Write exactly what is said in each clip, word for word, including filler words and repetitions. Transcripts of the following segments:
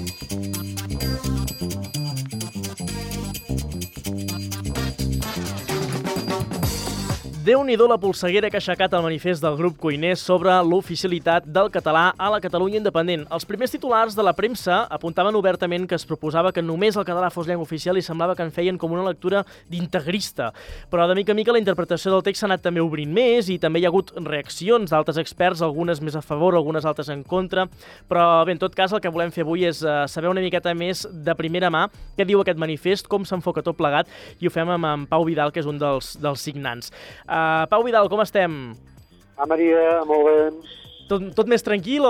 Déu-n'hi-do la polseguera que ha aixecat el manifest del grup cuiners sobre l'oficialitat del català a la Catalunya independent. Els primers titulars de la premsa apuntaven obertament que es proposava que només el català fos llengua oficial i semblava que en feien com una lectura d'integrista. Però de mica en mica la interpretació del text s'ha anat també obrint més i també hi ha hagut reaccions d'altres experts, algunes més a favor, algunes altres en contra. Però bé, en tot cas, el que volem fer avui és uh, saber una miqueta més de primera mà què diu aquest manifest, com s'enfoca tot plegat, i ho fem amb en Pau Vidal, que és un dels, dels signants. Uh, Pau Vidal, com estem? Ah, Maria, molt bé. Tot, tot més tranquil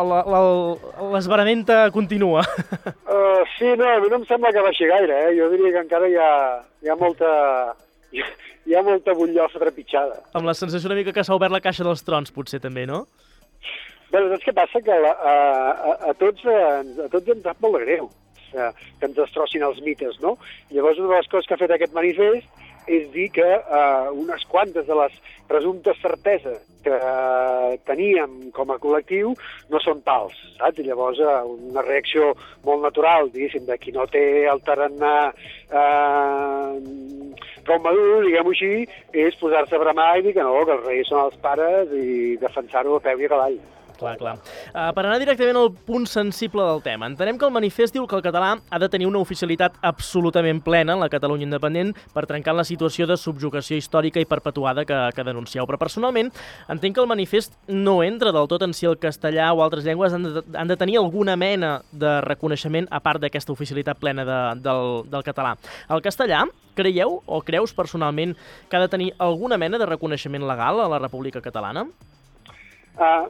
o l'esveramenta continua? Uh, sí, no, a mi no em sembla que baixi gaire, eh? Jo diria que encara hi ha, hi ha molta... Hi ha, hi ha molta butllofa trepitjada. Amb la sensació una mica que s'ha obert la caixa dels trons, potser també, no? Bé, saps què passa? Que a, a, a, tots, a, a tots ens sap molt de greu que ens destrossin els mites, no? Llavors, una de les coses que ha fet aquest manifest és dir que eh, unes quantes de les presumptes certeses que eh, teníem com a col·lectiu no són tals, saps? I llavors eh, una reacció molt natural, diguéssim, de qui no té el tarannà eh, prou madur, diguem-ho així, és posar-se a bramar i dir que no, que els reis són els pares i defensar-ho a peu i a cavall. Clar, clar. Uh, per anar directament al punt sensible del tema, entenem que el manifest diu que el català ha de tenir una oficialitat absolutament plena en la Catalunya independent per trencar la situació de subjugació històrica i perpetuada que, que denuncieu. Però personalment entenc que el manifest no entra del tot en si el castellà o altres llengües han de, han de tenir alguna mena de reconeixement a part d'aquesta oficialitat plena de, del, del català. El castellà, creieu o creus personalment que ha de tenir alguna mena de reconeixement legal a la República Catalana? Uh,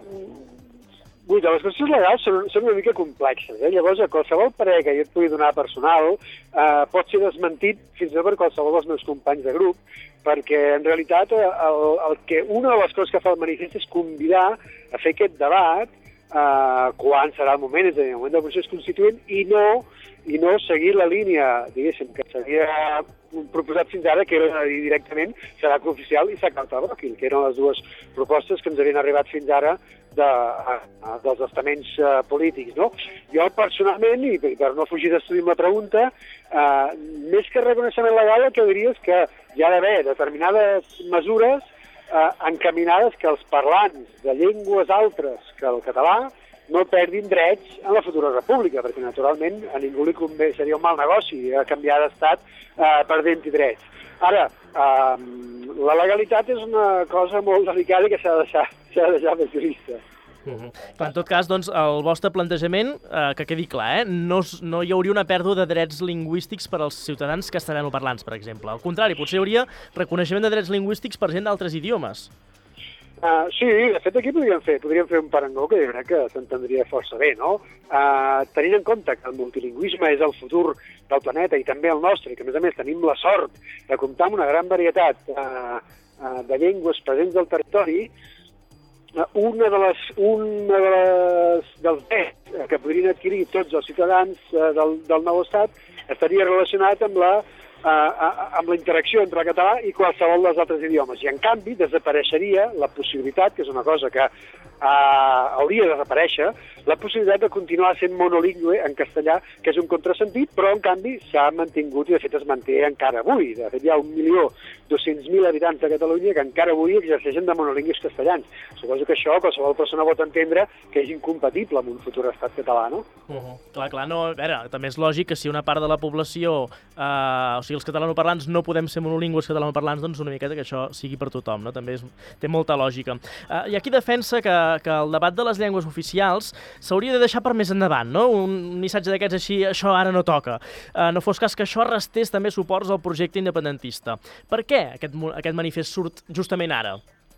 Vull dir, les qüestions legals són, són una mica complexes, eh? Llavors, qualsevol parer que jo et pugui donar personal eh, pot ser desmentit fins i tot per qualsevol dels meus companys de grup, perquè en realitat el, el que una de les coses que fa el manifest és convidar a fer aquest debat eh, quan serà el moment, és a dir, el moment del procés constituent, i no, i no seguir la línia, diguéssim, que s'havia proposat fins ara, que era dir directament serà oficial i s'acaba el bròquil, que eren les dues propostes que ens havien arribat fins ara de, a, a, dels estaments uh, polítics, no? Jo personalment, i per no fugir d'estudi amb la pregunta, uh, més que reconeixement legal, el que diria és que hi ha d'haver determinades mesures uh, encaminades que els parlants de llengües altres que el català no perdin drets en la futura república, perquè naturalment a ningú li convé, seria un mal negoci eh, canviar d'estat eh, perdent-hi drets. Ara, eh, la legalitat és una cosa molt delicada que s'ha de deixar, s'ha de deixar de jurista. Uh-huh. En tot cas, doncs, el vostre plantejament, eh, que quedi clar, eh, no, no hi hauria una pèrdua de drets lingüístics per als ciutadans castellanoparlants, per exemple. Al contrari, potser hi hauria reconeixement de drets lingüístics per gent d'altres idiomes. Uh, sí, de fet aquí podríem fer, podríem fer un parangó que jo crec que s'entendria força bé, no? Uh, tenint en compte que el multilingüisme és el futur del planeta i també el nostre, i que a més a més tenim la sort de comptar amb una gran varietat uh, uh, de llengües presents al territori, uh, una de les, una de les dels drets que podrien adquirir tots els ciutadans uh, del, del nou estat estaria relacionat amb la Uh, amb la interacció entre el català i qualsevol dels altres idiomes. I, en canvi, desapareixeria la possibilitat, que és una cosa que uh, hauria de desaparèixer, la possibilitat de continuar sent monolingüe en castellà, que és un contrasentit, però, en canvi, s'ha mantingut i, de fet, es manté encara avui. De fet, hi ha un milió dos-cents mil habitants de Catalunya que encara avui exerceixen de monolingües castellans. Suposo que això qualsevol persona pot entendre que és incompatible amb un futur estat català, no? Uh-huh. Clar, clar, no, a veure, també és lògic que si una part de la població, eh, o sigui, els catalanoparlants no podem ser monolingües catalanoparlants, doncs una miqueta que això sigui per tothom, no? També és, té molta lògica. Uh, I aquí defensa que, que el debat de les llengües oficials s'hauria de deixar per més endavant, no? Un missatge d'aquests així, això ara no toca. Uh, no fos cas que això restés també suports al projecte independentista. Per què aquest, aquest manifest surt justament ara?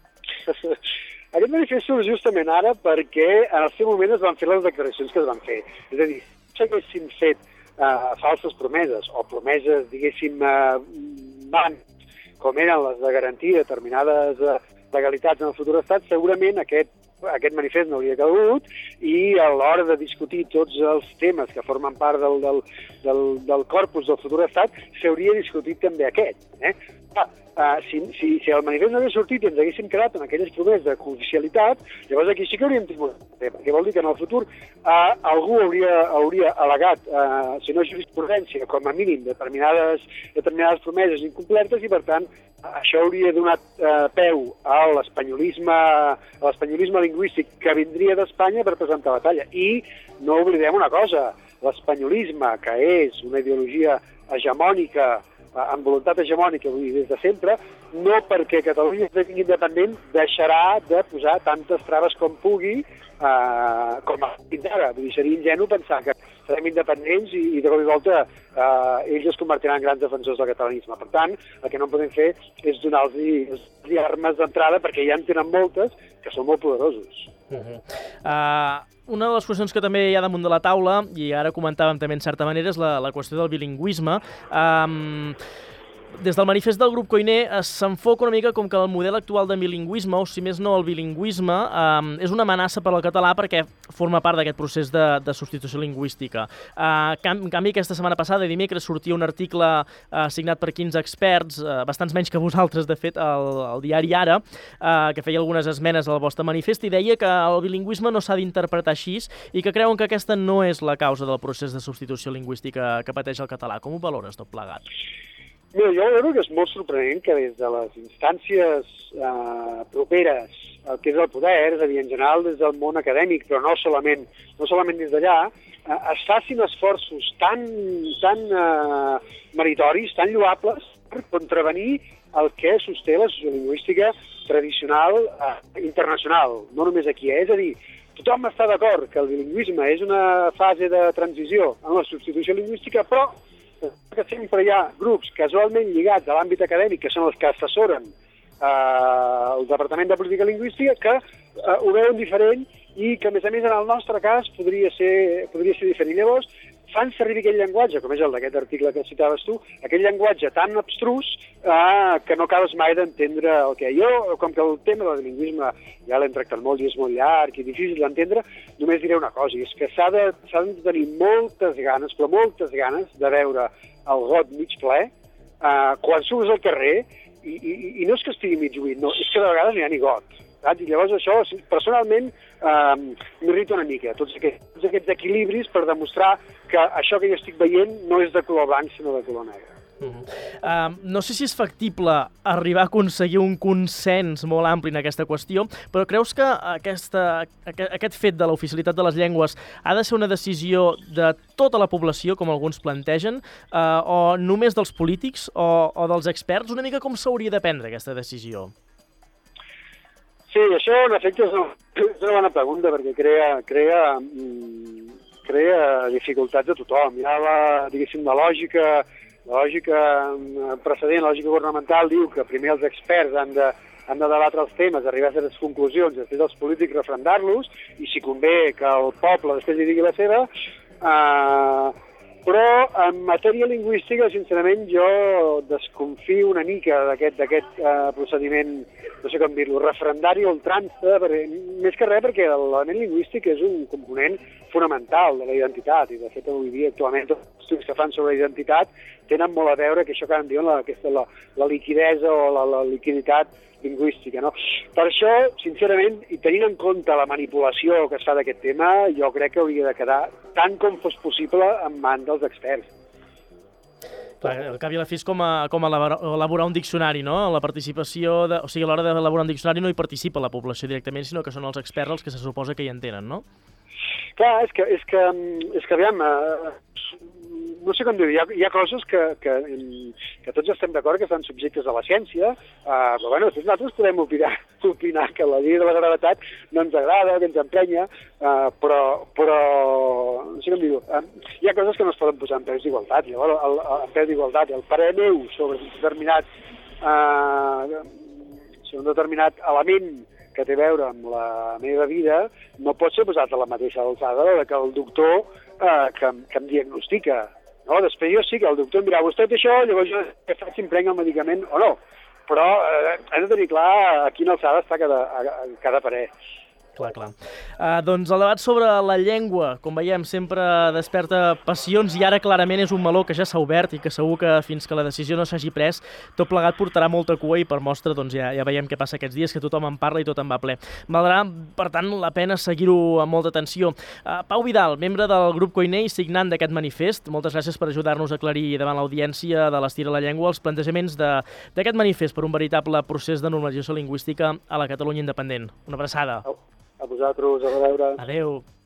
Aquest manifest surt justament ara perquè en el seu moment es van fer les declaracions que es van fer. És a dir, si haguessin fet Uh, falses promeses, o promeses, diguéssim, uh, van, com eren les de garantir determinades uh, legalitats en el futur estat, segurament aquest, aquest manifest no hauria calgut i a l'hora de discutir tots els temes que formen part del, del, del, del corpus del futur estat s'hauria discutit també aquest. Eh? Ah, uh, si, si, si el manifest no hagués sortit i ens haguéssim quedat en aquelles promeses de cooficialitat, llavors aquí sí que hauríem tingut, perquè vol dir que en el futur uh, algú hauria, hauria al·legat, uh, si no jurisprudència, com a mínim, determinades, determinades promeses incomplertes i, per tant, això hauria donat uh, peu a l'espanyolisme a l'espanyolisme lingüístic que vindria d'Espanya per presentar la batalla. I no oblidem una cosa, l'espanyolisme, que és una ideologia hegemònica, amb voluntat hegemònica, vull dir, des de sempre, no perquè Catalunya esdevingui independent deixarà de posar tantes traves com pugui, eh, com fins ara. Vull dir, seria ingenu pensar que serem independents i, i de cop i volta eh, ells es convertiran en grans defensors del catalanisme. Per tant, el que no podem fer és donar-los armes d'entrada, perquè ja en tenen moltes, que són molt poderosos. Uh -huh. uh... Una de les qüestions que també hi ha damunt de la taula, i ara comentàvem també en certa manera, és la, la qüestió del bilingüisme. Um, des del manifest del grup Koiné s'enfoca una mica com que el model actual de bilingüisme, o si més no el bilingüisme, um, és una amenaça per al català perquè forma part d'aquest procés de, de substitució lingüística. Uh, en canvi, aquesta setmana passada, dimecres, sortia un article uh, signat per quinze experts, uh, bastants menys que vosaltres, de fet, al, al diari Ara, uh, que feia algunes esmenes al vostre manifest i deia que el bilingüisme no s'ha d'interpretar així i que creuen que aquesta no és la causa del procés de substitució lingüística que pateix el català. Com ho valores tot plegat? Mira, jo crec que és molt sorprenent que des de les instàncies eh, properes al que és el poder, és a dir, en general des del món acadèmic, però no solament, no solament des d'allà, eh, es facin esforços tan, tan eh, meritoris, tan lloables, per contravenir el que sosté la sociolingüística tradicional eh, internacional, no només aquí. Eh? És a dir, tothom està d'acord que el bilingüisme és una fase de transició en la substitució lingüística, però que sempre hi ha grups casualment lligats a l'àmbit acadèmic, que són els que assessoren eh, el Departament de Política Lingüística, que eh, ho veuen diferent i que, a més a més, en el nostre cas podria ser, podria ser diferent. Llavors, fan servir aquell llenguatge, com és el d'aquest article que citaves tu, aquell llenguatge tan abstrus eh, que no acabes mai d'entendre el que jo, com que el tema del bilingüisme ja l'hem tractat molt i és molt llarg i difícil d'entendre, només diré una cosa, i és que s'ha de, s'ha de tenir moltes ganes, però moltes ganes de veure el got mig ple eh, quan surts al carrer i, i, i no és que estigui mig buit, no, és que de vegades no hi ha ni got. Saps? I llavors això, personalment, eh, m'irrita una mica, tots aquests, tots aquests equilibris per demostrar que això que jo estic veient no és de color blanc, sinó de color negre. Uh -huh. uh, no sé si és factible arribar a aconseguir un consens molt ampli en aquesta qüestió, però creus que aquesta, aquest fet de l'oficialitat de les llengües ha de ser una decisió de tota la població, com alguns plantegen, uh, o només dels polítics o, o dels experts? Una mica com s'hauria de prendre aquesta decisió? Sí, això en efecte és una, és una bona pregunta perquè crea, crea, crea dificultats a tothom. Ja la, diguéssim, la lògica, la lògica precedent, la lògica governamental diu que primer els experts han de, han de debatre els temes, arribar a certes conclusions, després els polítics referendar-los, i si convé que el poble després li digui la seva. Eh, però en matèria lingüística, sincerament, jo desconfio una mica d'aquest d'aquest eh, procediment, no sé com dir-lo, referendari o ultrança, perquè, més que res perquè l'element lingüístic és un component fonamental de la identitat, i de fet avui dia actualment tots els estudis que fan sobre la identitat tenen molt a veure que això que en diuen la, aquesta, la, la liquidesa o la, la liquiditat lingüística, no? Per això, sincerament, i tenint en compte la manipulació que es fa d'aquest tema, jo crec que hauria de quedar, tant com fos possible, en mans dels experts. Clar, al cap i a la fi és com, a, com a elaborar un diccionari, no? La participació, de, o sigui, a l'hora d'elaborar un diccionari no hi participa la població directament, sinó que són els experts els que se suposa que hi entenen, no? Clar, és que, és que, és que aviam, eh, no sé com dir, hi ha, hi ha coses que, que, que tots estem d'acord que estan subjectes a la ciència, eh, però bueno, nosaltres podem opinar, opinar que la llei de la gravetat no ens agrada, que ens emprenya, eh, però, però, no sé com dir, eh, hi ha coses que no es poden posar en peus d'igualtat. Llavors, el, el, en peus d'igualtat, el parer meu sobre un determinat, eh, sobre un determinat element que té a veure amb la meva vida, no pot ser posat a la mateixa alçada que el doctor eh, que, que em diagnostica. No? Després jo sí que el doctor em dirà, vostè té això, llavors jo què faig si em prenc el medicament o no. Però eh, hem de tenir clar a quina alçada està cada, a, a cada parer. Clar, clar. Uh, doncs el debat sobre la llengua, com veiem, sempre desperta passions i ara clarament és un meló que ja s'ha obert i que segur que fins que la decisió no s'hagi pres, tot plegat portarà molta cua i per mostra doncs, ja, ja veiem què passa aquests dies, que tothom en parla i tot en va ple. Valdrà, per tant, la pena seguir-ho amb molta atenció. Uh, Pau Vidal, membre del grup Koiné i signant d'aquest manifest, moltes gràcies per ajudar-nos a aclarir davant l'audiència de l'Estira la Llengua els plantejaments d'aquest manifest per un veritable procés de normalització lingüística a la Catalunya independent. Una abraçada. A vosaltres, a veure. Adéu.